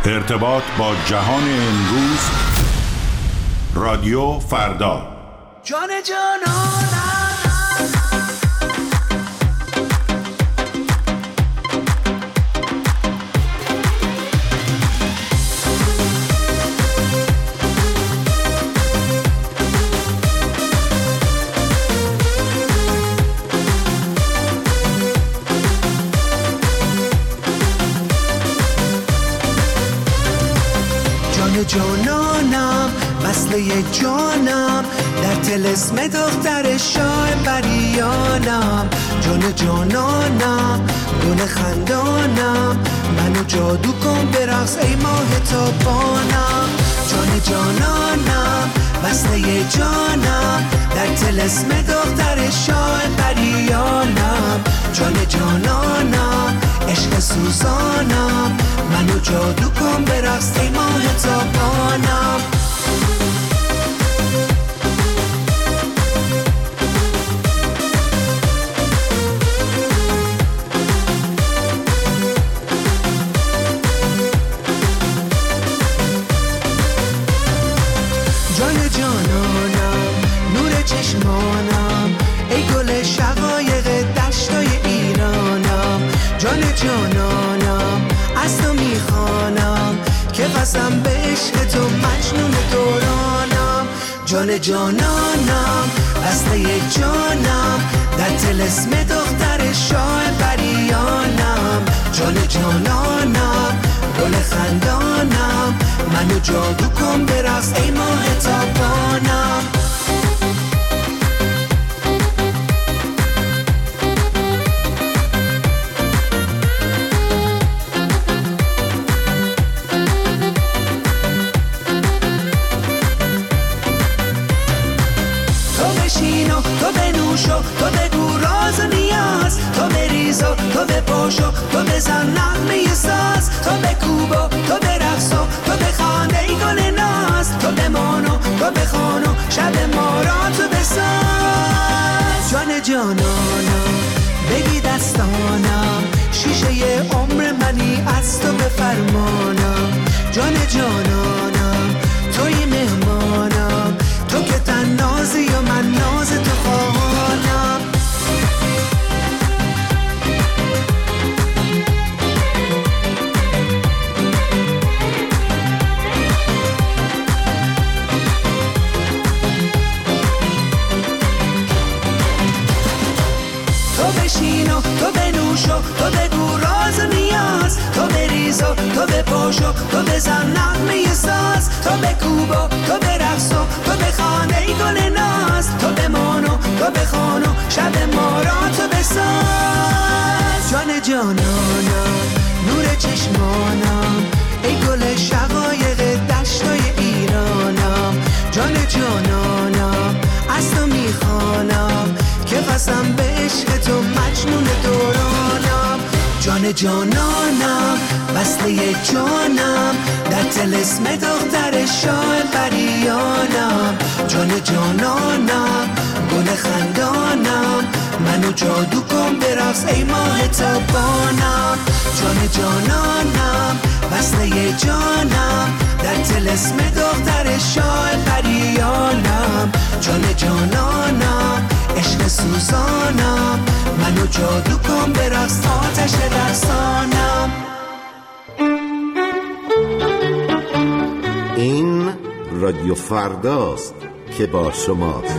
ارتباط با جهان امروز، رادیو فردا. جان جانانم جانانم وصله جانم در طلسم دختر شاه بریانم. جان جانانم گل خندانم منو جادو کن برقص ای ماه تابانم. جان جانانم وصله جانم در طلسم دختر شاه بریانم. جان جانانم عشق سوزانم منو جادو کن برقص ای ماه تابانم. جان جانانم نور چشمانم ای گل شقایق دشتای ایرانم. جان جانانم از تو میخوانم که قسم به عشق تو مجنون دورانم. جان جانانم وصله جانم در طلسم دختر شاه بریانم. جان جانانم گل خندانم منو جادو کن برقص ای ماه تابانم. تو بنوشو تو بگو راز نیاز، تو بریزو تو بپاشو تو بزن نغمه ساز. تو بکوبو تو برقصو تو بخوان ای گل ناز. تو بمانو تو بخوانو شب ما را تو بساز. جان جانانم بگی دستانم شیشه عمر منی از تو بفرمانم. جان جانانم توی مهمانم تو که تن نازی و من ناز تو خواهانم. تو بشینو تو بنوشو تو بگو راز نیاز. تو بریزو تو بپاشو تو بزن نغمه ساز. تو بکوبو تو برقصو تو بخوان ای گل ناز. تو بمانو تو بخوانو شب ما را تو بساز. جان جانانم نور چشمانم ای گل شقایق دشتای ایرانم. جان جانانم از تو میخوانم که قسم به عشق تو مجنون دورانم. جان جانانم وصله جانم در طلسم دختر شاه بریانم. جان جانانم گل خندانم منو جادو کن برقص ای ماه تابانم. جان جانانم وصله جانم در طلسم دختر شاه بریانم. جان جانانم عشق سوزانم منو جادو کن برقص آتش رقصانم. این رادیو فرداست که با شماست.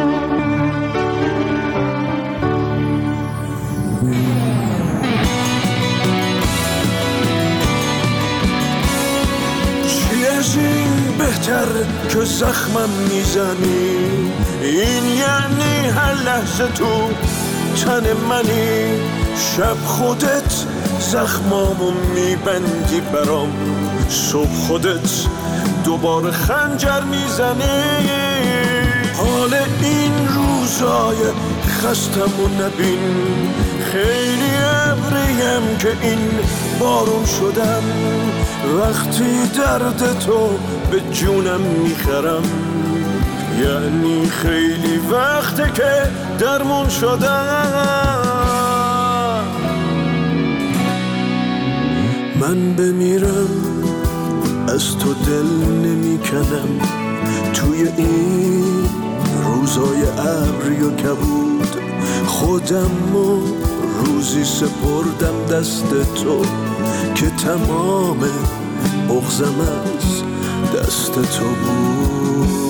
چی از این بهتر که زخمم میزنی؟ این یعنی هر لحظه تو تن منی. شب خودت زخمامو میبندی برام، صبح خودت دوباره خنجر میزنی. حال این روزای خستمو نبین، خیلی ابریم که این بارون شدم. وقتی درد تو به جونم میخرم، یعنی خیلی وقته که درمون شدم. من بمیرم از تو دل نمی کنم توی این روزای ابری و کبود. خودم و روزی سپردم دست تو که تمام بغضم از دست تو بود.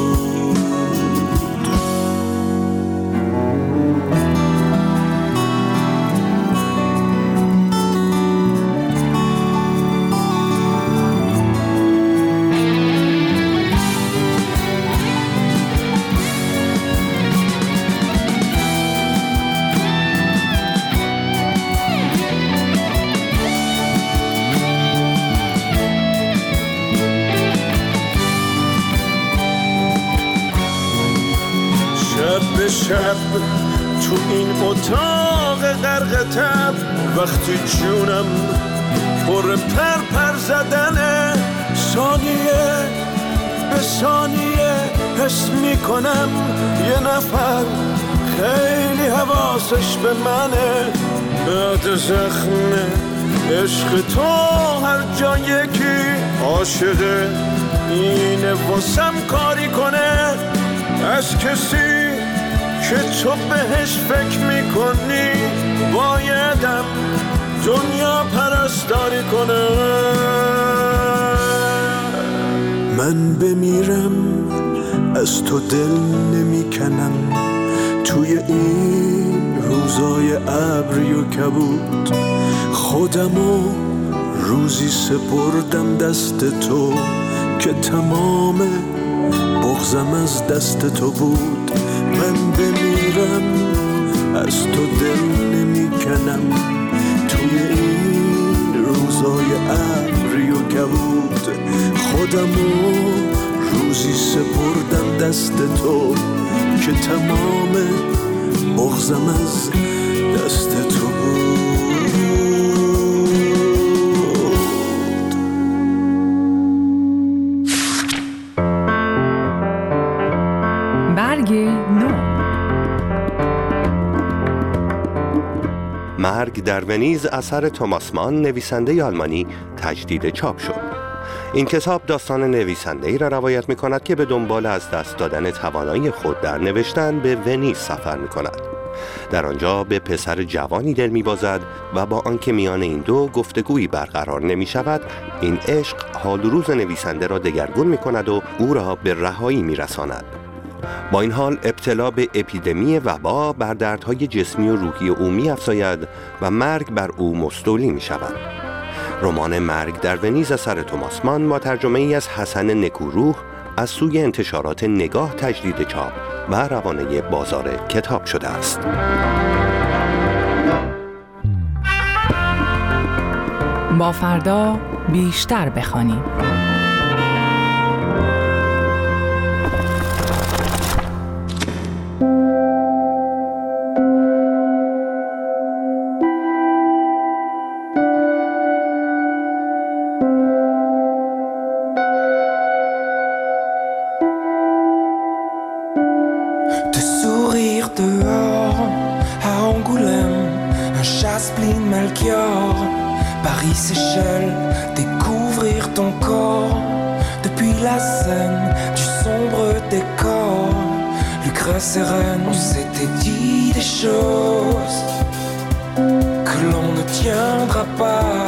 شب تو این اتاق غرق تب، وقتی جونم پر پر زدنه، ثانیه به ثانیه حس میکنم یه نفر خیلی حواسش به منه. بعد زخم عشق تو هر جا یکی عاشقه، اینه واسم کاری کنه از کسی که تو بهش فکر میکنی بایدم دنیا پرستاری کنه. من بمیرم از تو دل نمیکنم توی این روزای ابری و کبود. خودمو روزی سپردم دست تو که تمام بغضم از دست تو بود. من بمیرم از تو دل نمیکنم توی این روزای ابری و کبود. خودمو روزی سپردم دست تو که تمام بغضم از دست تو بود. برگ نو. مرگ در ونیز اثر توماس مان، نویسنده آلمانی، تجدید چاپ شد. این کتاب داستان نویسنده‌ای را روایت می‌کند که به دنبال از دست دادن توانایی خود در نوشتن به ونیز سفر می‌کند. در آنجا به پسر جوانی دل می‌بازد و با آنکه میان این دو گفتگویی برقرار نمی‌شود، این عشق حال روز نویسنده را دگرگون می‌کند و او را به رهایی می‌رساند. با این حال ابتلا به اپیدمی وبا بر دردهای جسمی و روحی او می‌افزاید و مرگ بر او مستولی می‌شود. رمان مرگ در ونیز اثر توماس مان با ترجمه ای از حسن نکوروح از سوی انتشارات نگاه تجدید چاپ و روانه بازار کتاب شده است. با فردا بیشتر بخوانیم. Paris, Seychelles, découvrir ton corps. Depuis la scène du sombre décor, Lucrèce et Rennes, on s'était dit des choses que l'on ne tiendra pas.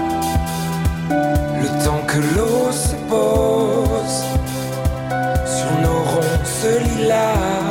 Le temps que l'eau se pose sur nos ronces lilas,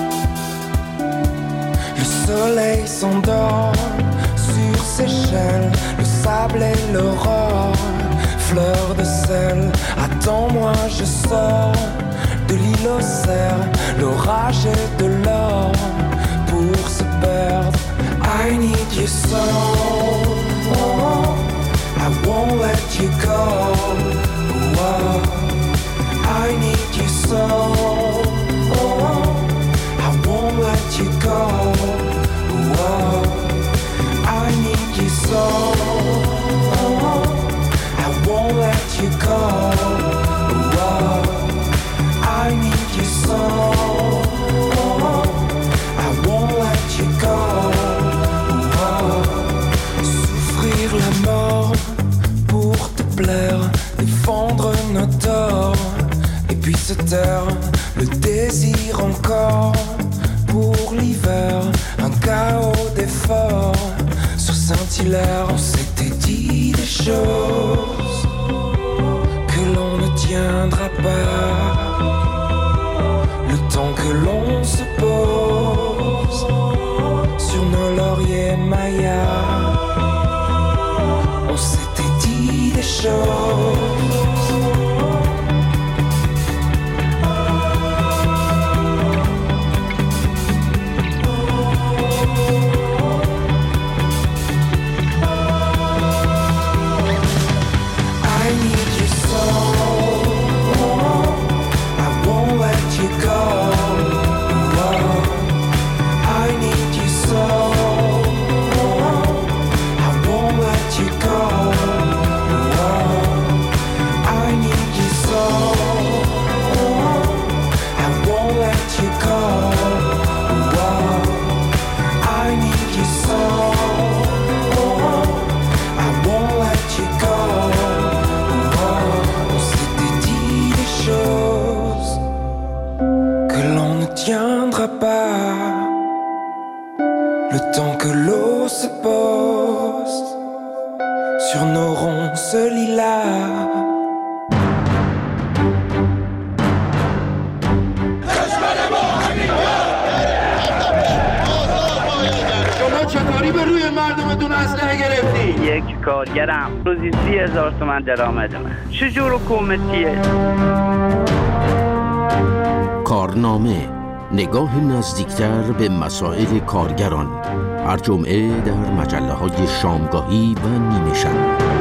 le soleil s'endort sur Seychelles, le sable et l'aurore, fleur de sel, attends-moi je sors de l'île aux cerfs, l'orage et de l'or pour se perdre. I need you so, oh, I won't let you go, oh, I need you so, oh, I won't let you go, oh, I need you so, oh, I won't let you go, oh, I need you so, oh, I won't let you go, oh, souffrir la mort pour te plaire, défendre adore. Et puis se taire, le désir encore. Pour l'hiver, un chaos d'efforts. Sur Saint-Hilaire, on s'était dit des choses que l'on ne tiendra pas. Le temps que l'on se pose sur nos lauriers mayas, on s'était dit des choses. Le temps que l'eau se pose sur nos ronces lilas. شما چطوری به روی مردمتون اسلحه گرفتی؟ یک کارگرم روزی 30,000 تومان درآمدمه. چجور حکومتیه؟ کارنامه، نگاه نزدیکتر به مسائل کارگران، هر جمعه در مجله‌های شامگاهی و نیمه شب.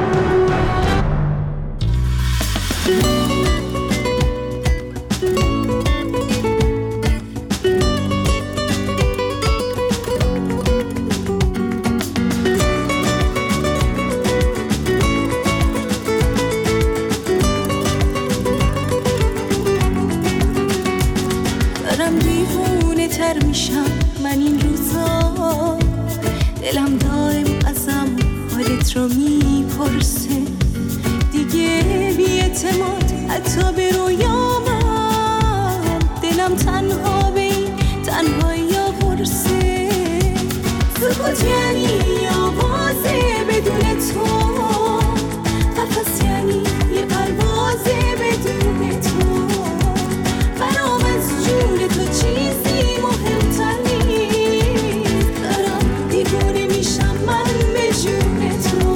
دلم دائم ازم حالت رو میپرسه، دیگه بی‌اعتماد حتی به رویامم، دلم تنها به این تنهایی قرصه. سکوت یعنی آوازه بدون تو، قفس یعنی یه پروازه بدون تو، برام از جون تو چیزی مهمتر نیست، دارم دیوونه میشم من به جون تو.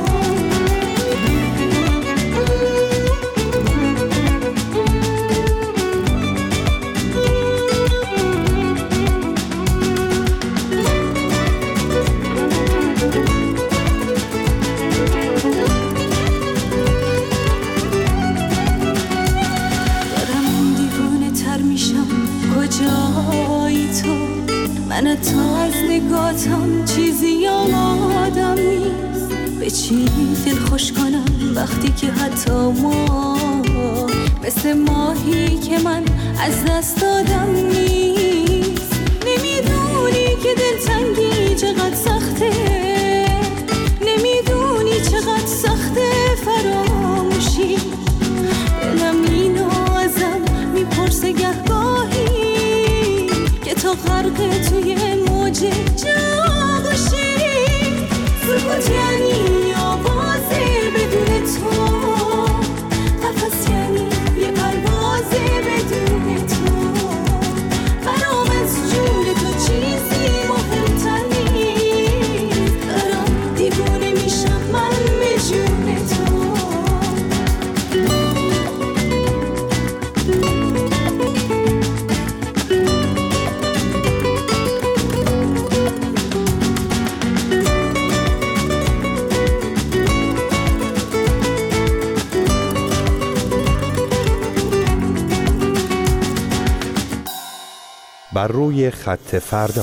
کجایی تو؟ من تا از نگاتم چیزی یادم نیست، به چی دل خوش کنم وقتی که حتی ما مثل ماهی که من از دست دادم نیست. نمیدونی که دلتنگی چقدر سخته، نمیدونی چقدر سخته فراموشی، دلم اینو ازم میپرسه گهگاهی که تو غرق توی موج جا باشی. سکوت یعنی آوازه بدون تو، قفس یعنی یه پروازه بدون تو، برام از جون تو چیزی مهمتر نیست، دارم دیوونه میشم من به جون تو. بر روی خط فردا.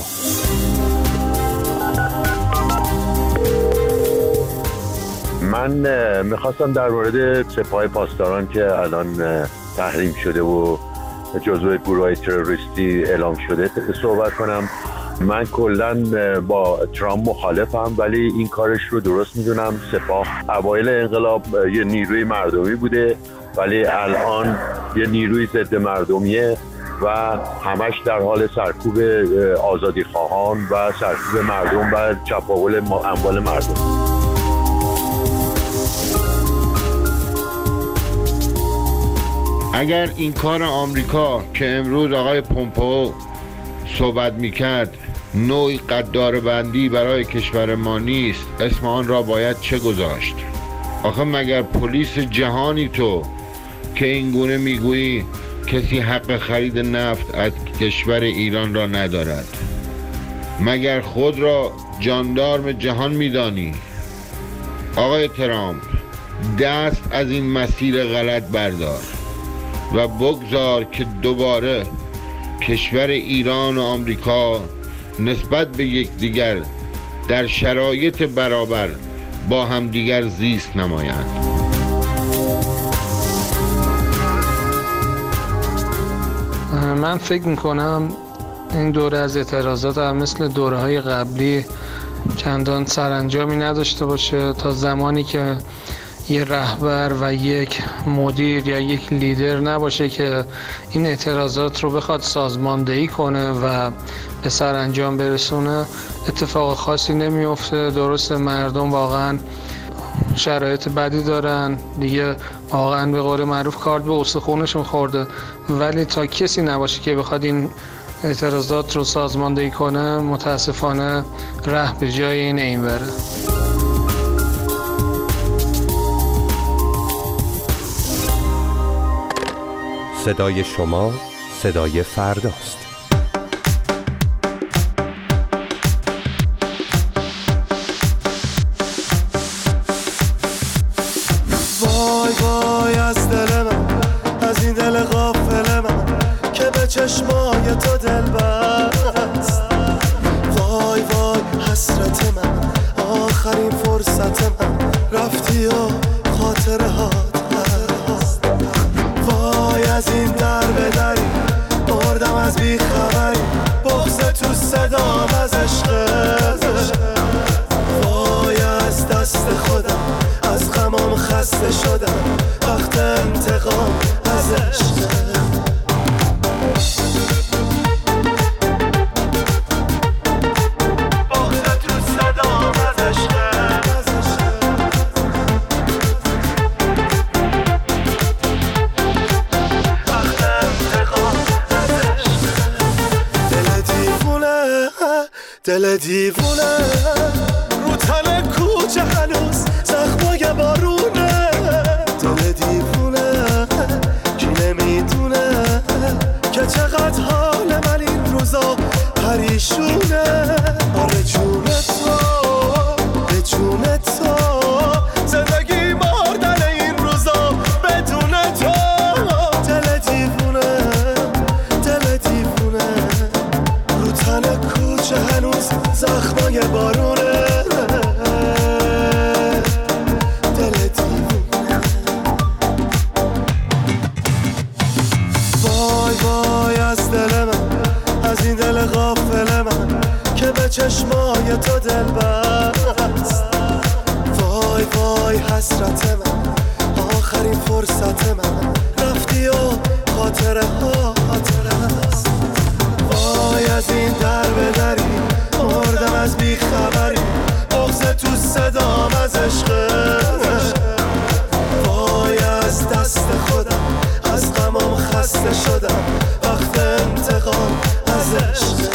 من میخواستم در مورد سپاه پاسداران که الان تحریم شده و جزو گروه‌های تروریستی اعلام شده صحبت کنم من کلاً با ترامپ مخالفم، ولی این کارش رو درست میدونم. سپاه اوایل انقلاب یه نیروی مردمی بوده، ولی الان یه نیروی ضد مردمیه و همش در حال سرکوب آزادی خواهان و سرکوب مردم و چپاول اموال مردم. اگر این کار آمریکا که امروز آقای پومپئو صحبت میکرد نوعی قدار بندی برای کشور ما نیست، اسم آن را باید چه گذاشت؟ آخه مگر پلیس جهانی تو که اینگونه میگویی کسی حق خرید نفت از کشور ایران را ندارد؟ مگر خود را جاندارم جهان میدانی؟ آقای ترامپ، دست از این مسیر غلط بردار و بگذار که دوباره کشور ایران و آمریکا نسبت به یکدیگر در شرایط برابر با همدیگر زیست نمایند. من فکر میکنم این دوره از اعتراضات هم مثل دوره‌های قبلی چندان سرانجامی نداشته باشه تا زمانی که یه رهبر و یک مدیر یا یک لیدر نباشه که این اعتراضات رو بخواد سازماندهی کنه و به سرانجام برسونه. اتفاق خاصی نمیفته. درسته مردم واقعا شرایط بدی دارن دیگه، واقعا به قول معروف کارد به استخونشون خورده، ولی تا کسی نباشه که بخواد این اعتراضات رو سازماندهی کنه متاسفانه ره به جای این بره. صدای شما صدای فرداست. وای وای از دل من، از این دل غافل من که به چشمای تو دل بست. وای وای حسرت من، آخرین فرصت من، رفتی و خاطره هات هست. وای از این در به دری مردم از بی خبری، بغض تو صدام از عشق. وای از دست خودم، از غمام خسته شدم، وقت انتقام از عشق. دل دیوونه رو تن کوچه هنوز زخمای بارونه. دل دیوونه کی نمیدونه که چقدر حال من این روزا پریشونه. آره جون تو به جون تو، زندگی مردن این روزا بدون تو. دل دیوونه دل دیوونه رو تن کوچه هنوز زخمای بارونه. دل دیوونه. وای وای از دل من، از این دل غافل من که به چشمای تو دل بست. وای وای حسرت من، آخرین فرصت من، رفتی و خاطره ها هست. وای از این در به دری مردم از بی خبری، بغض تو صدام از عشق. وای از دست خودم، از غمام خسته شدم، وقت انتقام از عشق.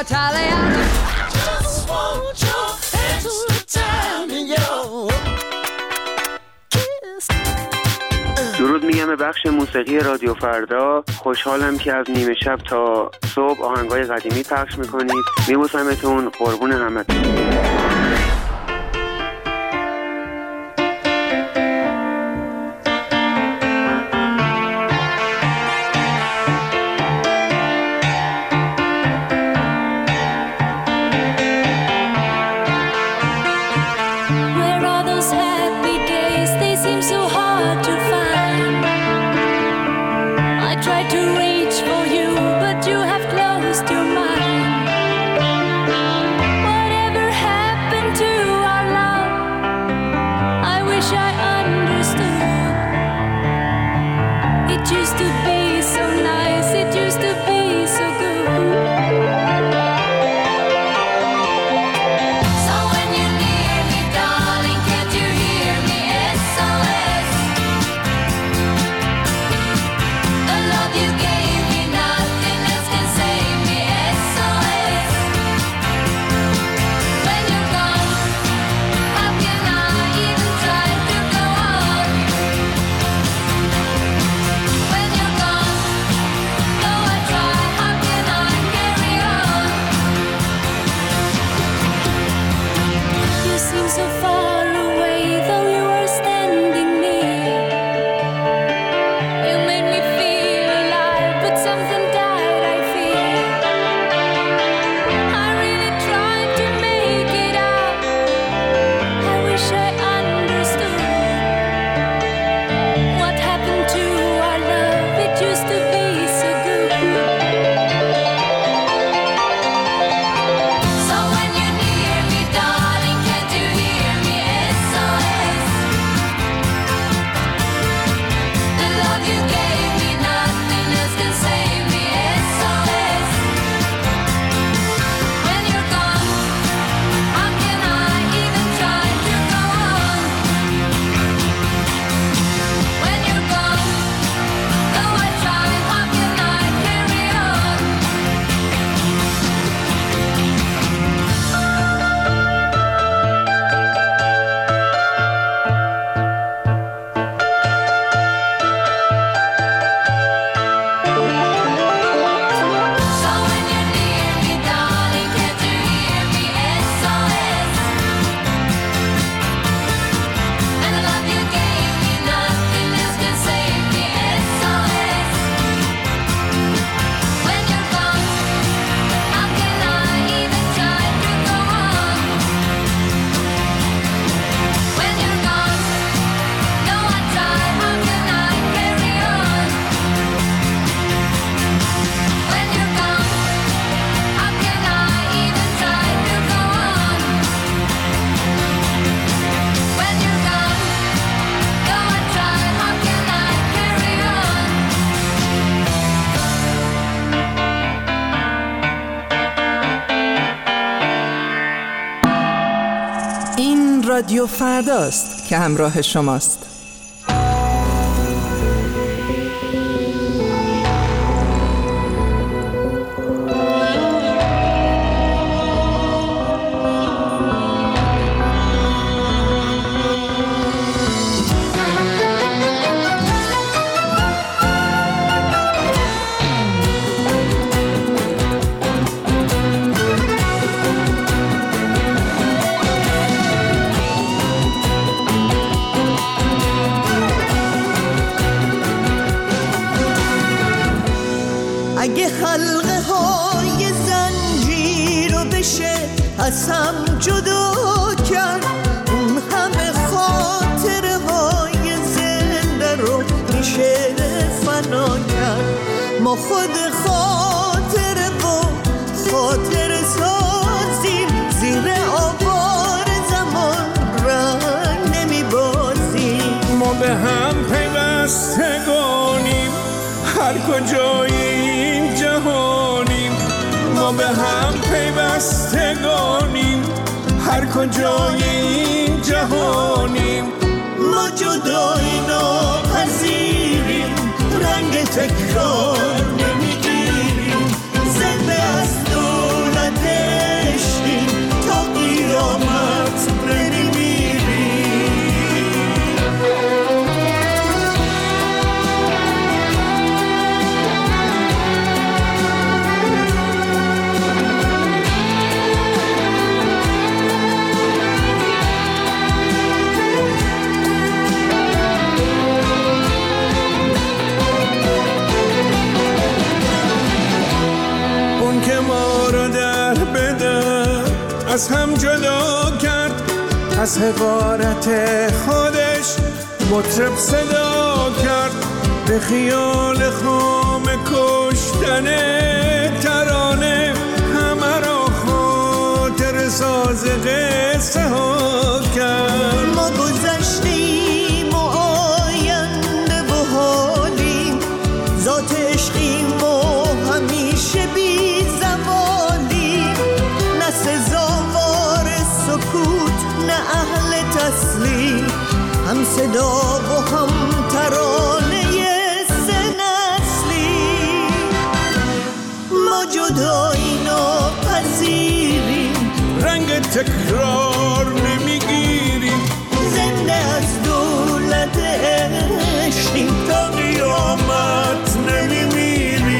Italiano. Just want your extra time in your kiss. درود میگم به بخش موسیقی رادیو فردا. خوشحالم که از نیمه شب تا صبح آهنگای قدیمی پخش میکنید. میبوسمتون، قربون همتون. رادیو فرداست که همراه شماست. اگه حلقه های زنجیر رو بشه از هم جدا کرد، اون همه خاطره های زنده رو میشه فنا کرد. ما خود خاطره و خاطره سازیم، زیر آوار زمان رنگ نمیبازیم. ما به هم پیوستگانیم، هر کجای این جهانیم. ما به هم پیوستگانیم، هر کجای این جهانیم. ما جدایی ناپذیریم، رنگ تکرار نمیگیریم. زنده از دولت از هم جدا کرد، از حقارت خودش مطرب صدا کرد، به خیال خام کشتن ترانه همه را خاطر ساز قصه ها کرد. ما گذشتیم و آینده و حالیم، ذات عشقیم و همیشه بی زوالیم، نه سزاوار سکوت نه اهل تسلیم، هم صدا و هم ترانه سه نسلی. ما جدایی ناپذیریم، رنگ تکرار نمیگیریم، زنده از دولت عشقیم، تا قیامت نمیمیریم.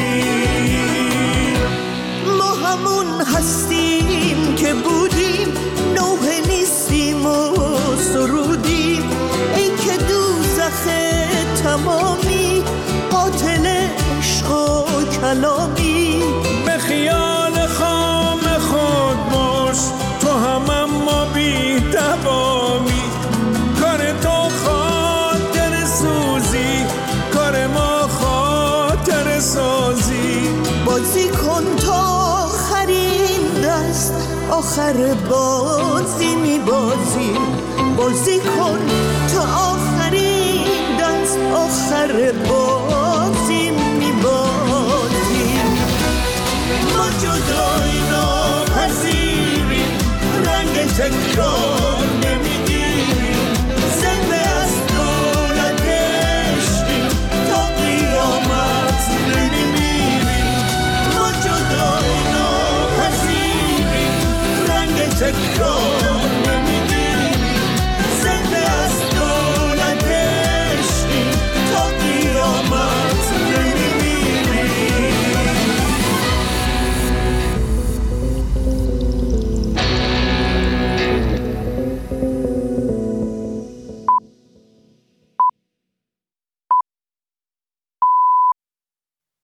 ما همون هستیم که بودیم، نوح نیستیم و سرودیم، ای که دوزخ تمامی، قاتل عشق و کلامی. به خیال خام خود باش، تو هم اما بی توامی، کار تو خاطر سوزی، کار ما خاطر سازی. بازی کن تا آخرین دست، آخر بازی میبازی. بازی کن تا آخرین دست، آخر بازی